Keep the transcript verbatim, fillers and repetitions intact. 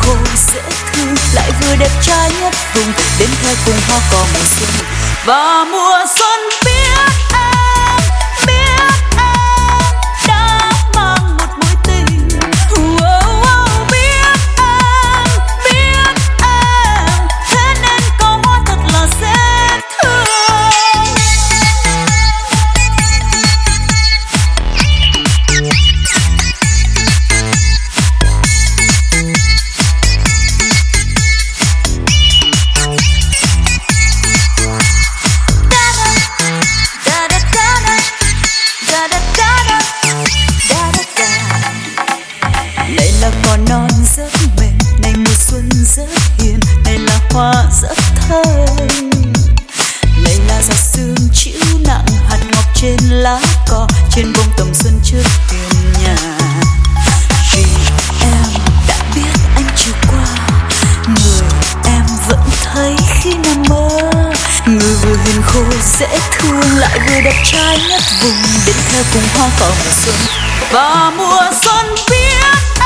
khô dễ thương, lại vừa đẹp trai nhất vùng, đến theo cùng hoa cỏ mùa xuân. Và mùa xuân biết em, biết em đã mang một mối tình. Oh, oh, biết em, biết em, thế nên có hoa thật là dễ thương. Rất mềm, này mùa xuân rất hiền, này là hoa rất thơm, này là giọt sương chịu nặng hạt ngọc trên lá cỏ, trên bông tầm xuân trước hiên nhà. Vì em đã biết anh chiều qua, người em vẫn thấy khi nằm mơ, người vừa hiền khô dễ thương, lại vừa đẹp trai nhất vùng, đến theo cùng hoa cỏ mùa xuân. Và mùa xuân biết